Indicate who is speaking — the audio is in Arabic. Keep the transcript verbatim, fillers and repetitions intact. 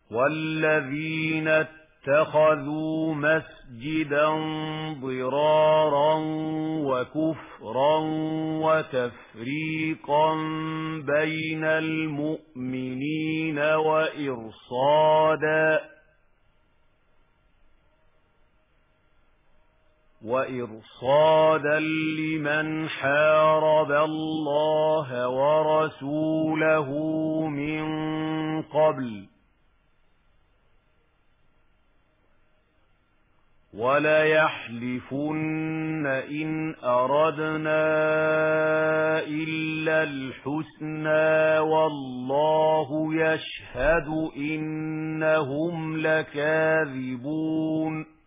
Speaker 1: والذين اتخذوا مسجدا ضرارا وكفرا وتفريقا بين المؤمنين وإرصادا وإرصادا لمن حارب الله ورسوله من قبل وَلَيَحْلِفُنَّ إِنْ أَرَدْنَا إِلَّا الْحُسْنَى وَاللَّهُ يَشْهَدُ إِنَّهُمْ لَكَاذِبُونَ